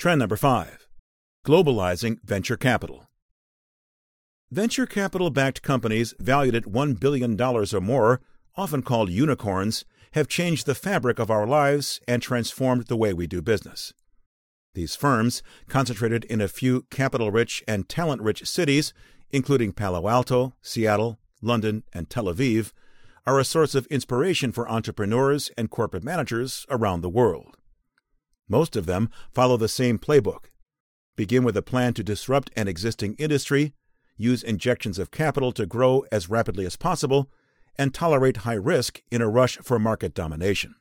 Trend number 5. Globalizing venture capital. Venture capital-backed companies valued at $1 billion or more, often called unicorns, have changed the fabric of our lives and transformed the way we do business. These firms, concentrated in a few capital-rich and talent-rich cities, including Palo Alto, Seattle, London, and Tel Aviv, are a source of inspiration for entrepreneurs and corporate managers around the world. Most of them follow the same playbook. Begin with a plan to disrupt an existing industry, use injections of capital to grow as rapidly as possible, and tolerate high risk in a rush for market domination.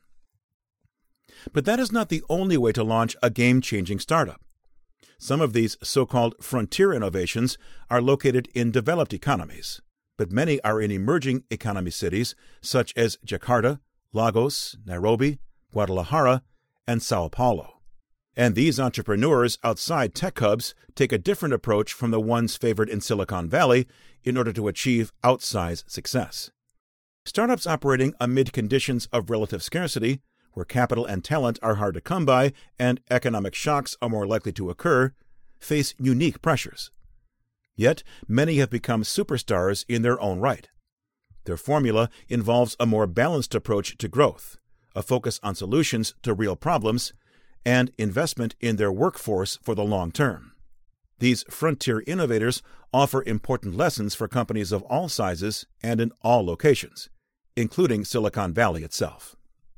But that is not the only way to launch a game-changing startup. Some of these so-called frontier innovations are located in developed economies, but many are in emerging economy cities such as Jakarta, Lagos, Nairobi, Guadalajara, and Sao Paulo. And these entrepreneurs outside tech hubs take a different approach from the ones favored in Silicon Valley in order to achieve outsized success. Startups operating amid conditions of relative scarcity, where capital and talent are hard to come by and economic shocks are more likely to occur, face unique pressures. Yet, many have become superstars in their own right. Their formula involves a more balanced approach to growth, a focus on solutions to real problems, and investment in their workforce for the long term. These frontier innovators offer important lessons for companies of all sizes and in all locations, including Silicon Valley itself.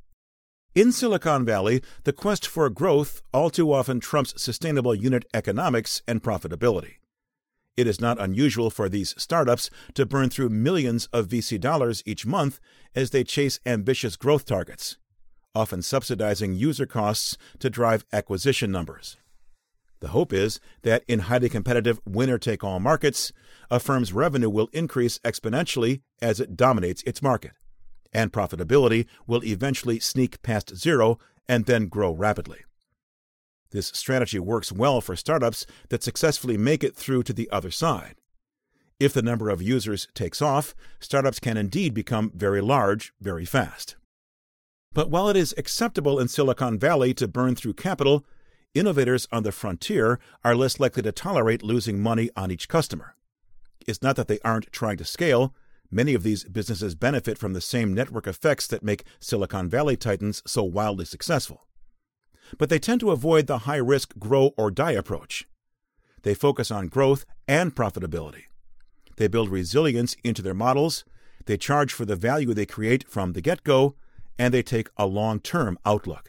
In Silicon Valley, the quest for growth all too often trumps sustainable unit economics and profitability. It is not unusual for these startups to burn through millions of VC dollars each month as they chase ambitious growth targets, often subsidizing user costs to drive acquisition numbers. The hope is that in highly competitive winner-take-all markets, a firm's revenue will increase exponentially as it dominates its market, and profitability will eventually sneak past zero and then grow rapidly. This strategy works well for startups that successfully make it through to the other side. If the number of users takes off, startups can indeed become very large very fast. But while it is acceptable in Silicon Valley to burn through capital, innovators on the frontier are less likely to tolerate losing money on each customer. It's not that they aren't trying to scale. Many of these businesses benefit from the same network effects that make Silicon Valley titans so wildly successful. But they tend to avoid the high-risk grow-or-die approach. They focus on growth and profitability. They build resilience into their models, they charge for the value they create from the get-go, and they take a long-term outlook.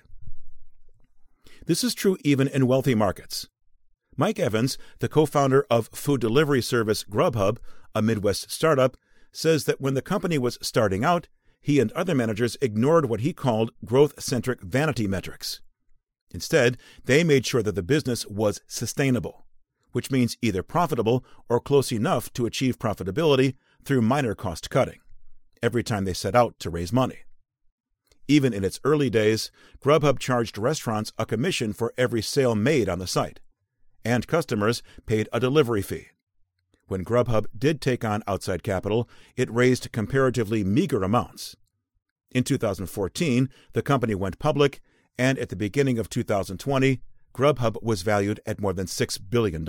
This is true even in wealthy markets. Mike Evans, the co-founder of food delivery service Grubhub, a Midwest startup, says that when the company was starting out, he and other managers ignored what he called growth-centric vanity metrics. Instead, they made sure that the business was sustainable, which means either profitable or close enough to achieve profitability through minor cost cutting, every time they set out to raise money. Even in its early days, Grubhub charged restaurants a commission for every sale made on the site, and customers paid a delivery fee. When Grubhub did take on outside capital, it raised comparatively meager amounts. In 2014, the company went public, and at the beginning of 2020, Grubhub was valued at more than $6 billion.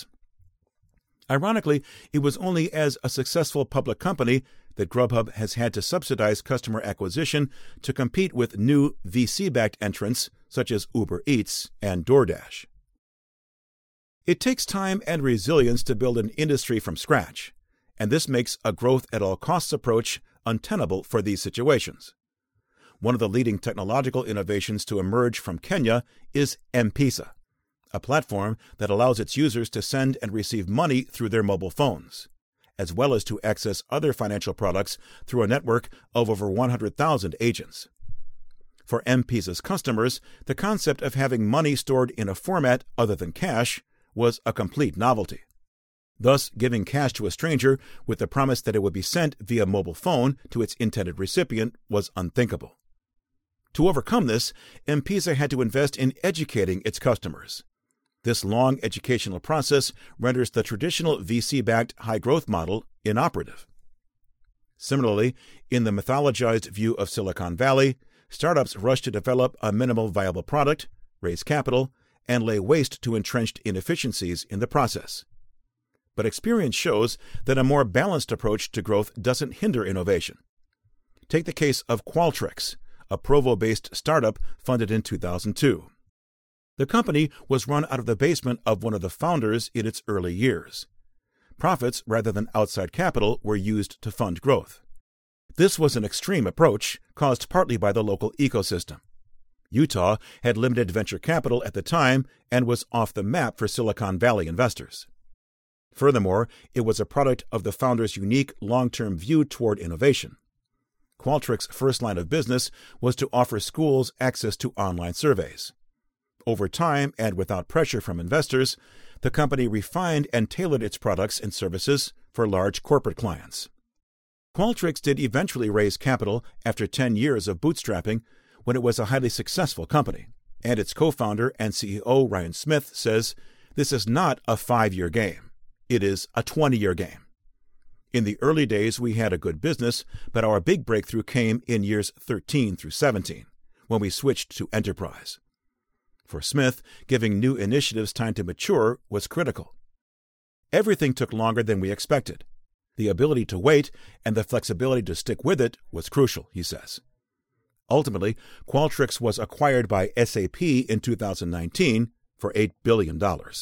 Ironically, it was only as a successful public company that Grubhub has had to subsidize customer acquisition to compete with new VC-backed entrants such as Uber Eats and DoorDash. It takes time and resilience to build an industry from scratch, and this makes a growth-at-all-costs approach untenable for these situations. One of the leading technological innovations to emerge from Kenya is M-Pesa, a platform that allows its users to send and receive money through their mobile phones, as well as to access other financial products through a network of over 100,000 agents. For M-Pesa's customers, the concept of having money stored in a format other than cash was a complete novelty. Thus, giving cash to a stranger with the promise that it would be sent via mobile phone to its intended recipient was unthinkable. To overcome this, M-Pesa had to invest in educating its customers. This long educational process renders the traditional VC-backed high-growth model inoperative. Similarly, in the mythologized view of Silicon Valley, startups rush to develop a minimal viable product, raise capital, and lay waste to entrenched inefficiencies in the process. But experience shows that a more balanced approach to growth doesn't hinder innovation. Take the case of Qualtrics, a Provo-based startup funded in 2002. The company was run out of the basement of one of the founders in its early years. Profits, rather than outside capital, were used to fund growth. This was an extreme approach, caused partly by the local ecosystem. Utah had limited venture capital at the time and was off the map for Silicon Valley investors. Furthermore, it was a product of the founder's unique long-term view toward innovation. Qualtrics' first line of business was to offer schools access to online surveys. Over time, and without pressure from investors, the company refined and tailored its products and services for large corporate clients. Qualtrics did eventually raise capital after 10 years of bootstrapping when it was a highly successful company, and its co-founder and CEO Ryan Smith says, "This is not a 5-year game. It is a 20-year game. In the early days, we had a good business, but our big breakthrough came in years 13 through 17, when we switched to enterprise." For Smith, giving new initiatives time to mature was critical. Everything took longer than we expected. The ability to wait and the flexibility to stick with it was crucial, he says. Ultimately, Qualtrics was acquired by SAP in 2019 for $8 billion.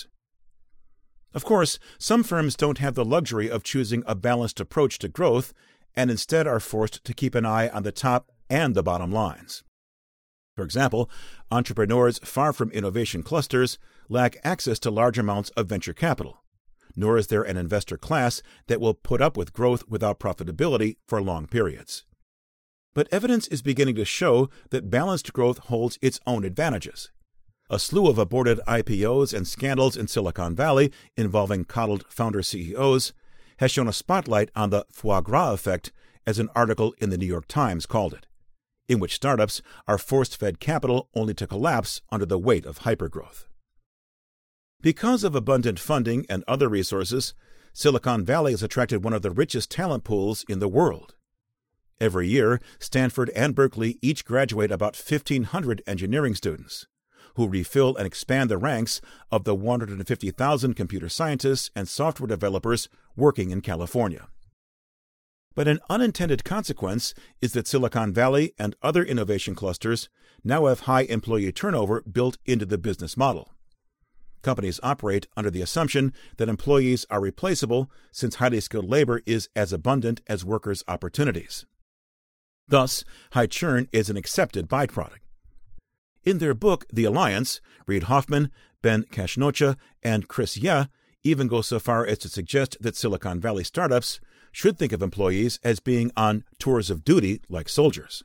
Of course, some firms don't have the luxury of choosing a balanced approach to growth and instead are forced to keep an eye on the top and the bottom lines. For example, entrepreneurs far from innovation clusters lack access to large amounts of venture capital, nor is there an investor class that will put up with growth without profitability for long periods. But evidence is beginning to show that balanced growth holds its own advantages. A slew of aborted IPOs and scandals in Silicon Valley involving coddled founder CEOs has shown a spotlight on the foie gras effect, as an article in the New York Times called it, in which startups are force-fed capital only to collapse under the weight of hypergrowth. Because of abundant funding and other resources, Silicon Valley has attracted one of the richest talent pools in the world. Every year, Stanford and Berkeley each graduate about 1,500 engineering students, who refill and expand the ranks of the 150,000 computer scientists and software developers working in California. But an unintended consequence is that Silicon Valley and other innovation clusters now have high employee turnover built into the business model. Companies operate under the assumption that employees are replaceable since highly skilled labor is as abundant as workers' opportunities. Thus, high churn is an accepted byproduct. In their book, The Alliance, Reid Hoffman, Ben Casnocha, and Chris Yeh even go so far as to suggest that Silicon Valley startups should think of employees as being on tours of duty like soldiers.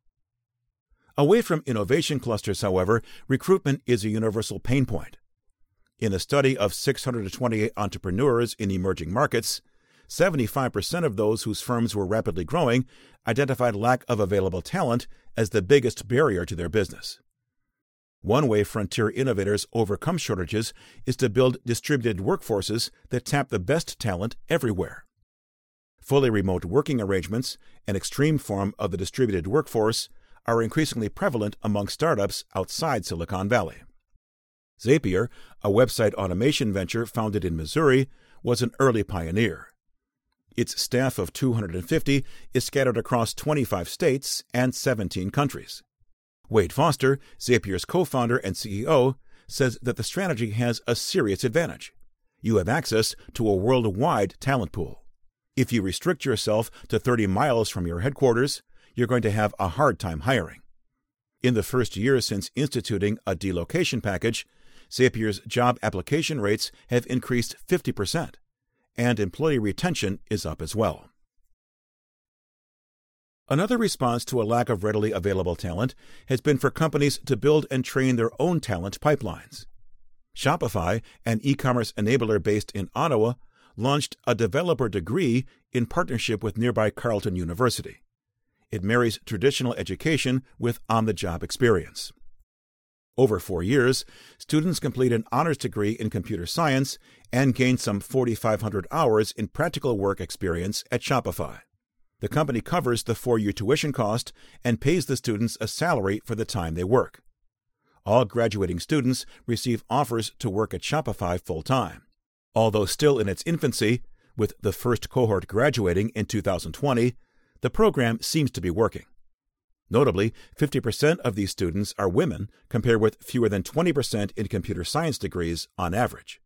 Away from innovation clusters, however, recruitment is a universal pain point. In a study of 628 entrepreneurs in emerging markets, 75% of those whose firms were rapidly growing identified lack of available talent as the biggest barrier to their business. One way frontier innovators overcome shortages is to build distributed workforces that tap the best talent everywhere. Fully remote working arrangements, an extreme form of the distributed workforce, are increasingly prevalent among startups outside Silicon Valley. Zapier, a website automation venture founded in Missouri, was an early pioneer. Its staff of 250 is scattered across 25 states and 17 countries. Wade Foster, Zapier's co-founder and CEO, says that the strategy has a serious advantage. You have access to a worldwide talent pool. If you restrict yourself to 30 miles from your headquarters, you're going to have a hard time hiring. In the first year since instituting a delocation package, Zapier's job application rates have increased 50%, and employee retention is up as well. Another response to a lack of readily available talent has been for companies to build and train their own talent pipelines. Shopify, an e-commerce enabler based in Ottawa, launched a developer degree in partnership with nearby Carleton University. It marries traditional education with on-the-job experience. Over 4 years, students complete an honors degree in computer science and gain some 4,500 hours in practical work experience at Shopify. The company covers the 4-year tuition cost and pays the students a salary for the time they work. all graduating students receive offers to work at Shopify full-time. Although still in its infancy, with the first cohort graduating in 2020, the program seems to be working. Notably, 50% of these students are women, compared with fewer than 20% in computer science degrees on average.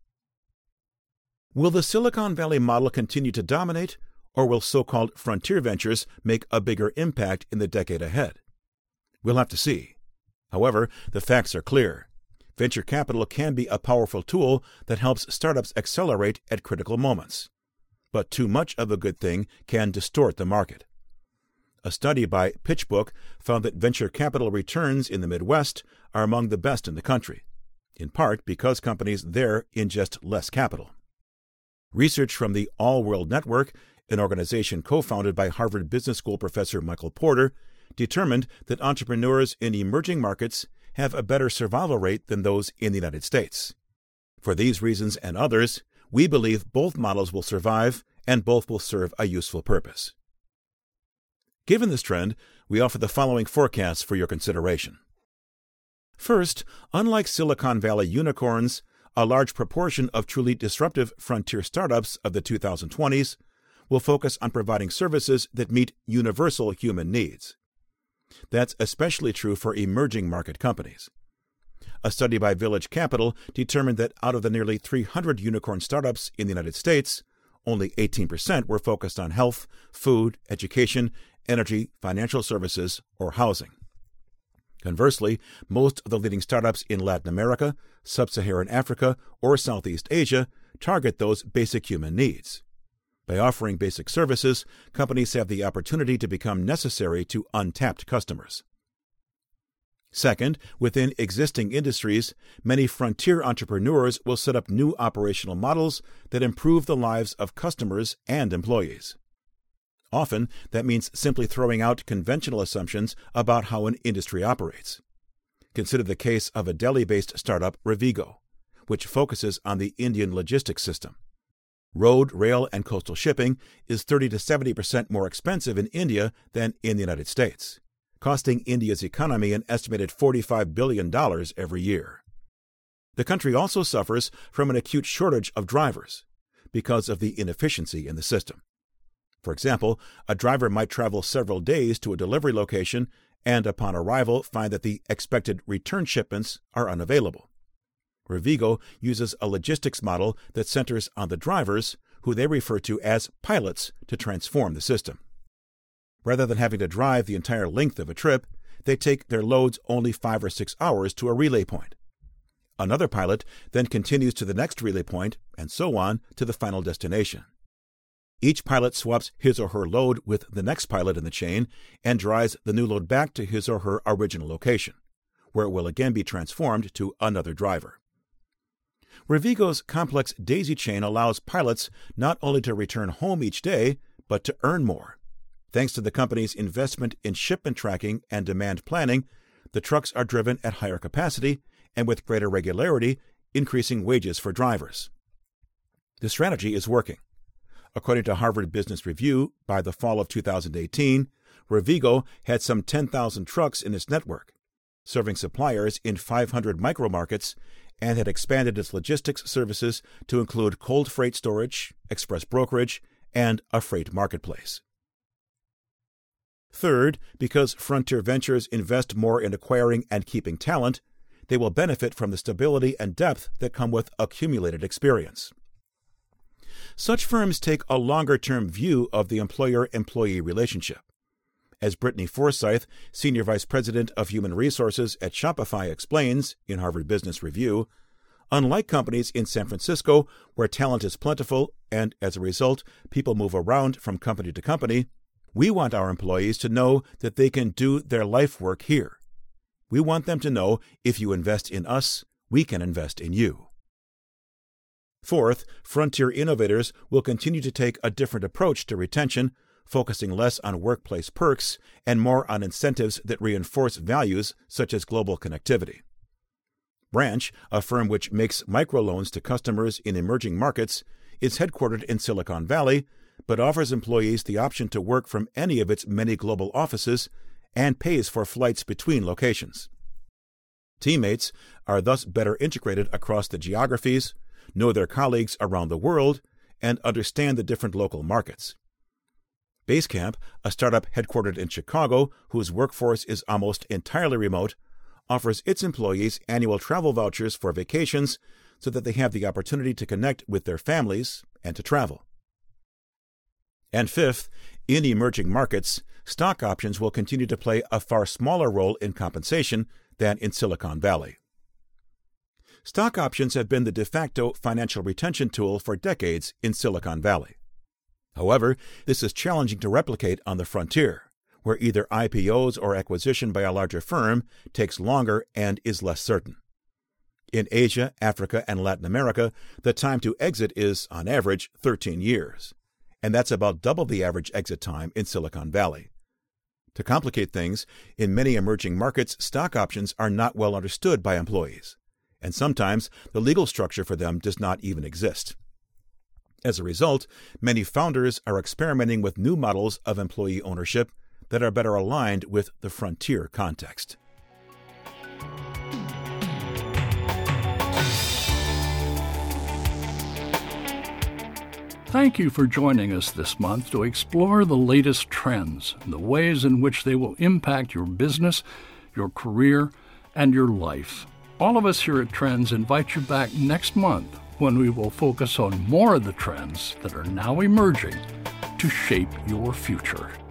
Will the Silicon Valley model continue to dominate, or will so-called frontier ventures make a bigger impact in the decade ahead? We'll have to see. However, the facts are clear. Venture capital can be a powerful tool that helps startups accelerate at critical moments. But too much of a good thing can distort the market. A study by PitchBook found that venture capital returns in the Midwest are among the best in the country, in part because companies there ingest less capital. Research from the All World Network, an organization co-founded by Harvard Business School professor Michael Porter, determined that entrepreneurs in emerging markets have a better survival rate than those in the United States. For these reasons and others, we believe both models will survive and both will serve a useful purpose. Given this trend, we offer the following forecasts for your consideration. First, unlike Silicon Valley unicorns, a large proportion of truly disruptive frontier startups of the 2020s will focus on providing services that meet universal human needs. That's especially true for emerging market companies. A study by Village Capital determined that out of the nearly 300 unicorn startups in the United States, only 18% were focused on health, food, education, energy, financial services, or housing. Conversely, most of the leading startups in Latin America, Sub-Saharan Africa, or Southeast Asia target those basic human needs. By offering basic services, companies have the opportunity to become necessary to untapped customers. Second, within existing industries, many frontier entrepreneurs will set up new operational models that improve the lives of customers and employees. Often, that means simply throwing out conventional assumptions about how an industry operates. Consider the case of a Delhi-based startup, Rivigo, which focuses on the Indian logistics system. Road, rail, and coastal shipping is 30 to 70% more expensive in India than in the United States, costing India's economy an estimated $45 billion every year. The country also suffers from an acute shortage of drivers because of the inefficiency in the system. For example, a driver might travel several days to a delivery location and upon arrival find that the expected return shipments are unavailable. Rivigo uses a logistics model that centers on the drivers, who they refer to as pilots, to transform the system. Rather than having to drive the entire length of a trip, they take their loads only 5 or 6 hours to a relay point. Another pilot then continues to the next relay point, and so on to the final destination. Each pilot swaps his or her load with the next pilot in the chain and drives the new load back to his or her original location, where it will again be transformed to another driver. Rivigo's complex daisy chain allows pilots not only to return home each day, but to earn more. Thanks to the company's investment in shipment tracking and demand planning, the trucks are driven at higher capacity and with greater regularity, increasing wages for drivers. The strategy is working. According to Harvard Business Review, by the fall of 2018, Rivigo had some 10,000 trucks in its network, serving suppliers in 500 micromarkets, and had expanded its logistics services to include cold freight storage, express brokerage, and a freight marketplace. Third, because frontier ventures invest more in acquiring and keeping talent, they will benefit from the stability and depth that come with accumulated experience. Such firms take a longer-term view of the employer-employee relationship. As Brittany Forsyth, Senior Vice President of Human Resources at Shopify, explains in Harvard Business Review, unlike companies in San Francisco where talent is plentiful and, as a result, people move around from company to company, we want our employees to know that they can do their life work here. We want them to know if you invest in us, we can invest in you. Fourth, frontier innovators will continue to take a different approach to retention, focusing less on workplace perks and more on incentives that reinforce values such as global connectivity. Branch, a firm which makes microloans to customers in emerging markets, is headquartered in Silicon Valley, but offers employees the option to work from any of its many global offices and pays for flights between locations. Teammates are thus better integrated across the geographies, know their colleagues around the world, and understand the different local markets. Basecamp, a startup headquartered in Chicago whose workforce is almost entirely remote, offers its employees annual travel vouchers for vacations so that they have the opportunity to connect with their families and to travel. And fifth, in emerging markets, stock options will continue to play a far smaller role in compensation than in Silicon Valley. Stock options have been the de facto financial retention tool for decades in Silicon Valley. However, this is challenging to replicate on the frontier, where either IPOs or acquisition by a larger firm takes longer and is less certain. In Asia, Africa, and Latin America, the time to exit is, on average, 13 years, and that's about double the average exit time in Silicon Valley. To complicate things, in many emerging markets, stock options are not well understood by employees, and sometimes the legal structure for them does not even exist. As a result, many founders are experimenting with new models of employee ownership that are better aligned with the frontier context. Thank you for joining us this month to explore the latest trends and the ways in which they will impact your business, your career, and your life. All of us here at Trends invite you back next month when we will focus on more of the trends that are now emerging to shape your future.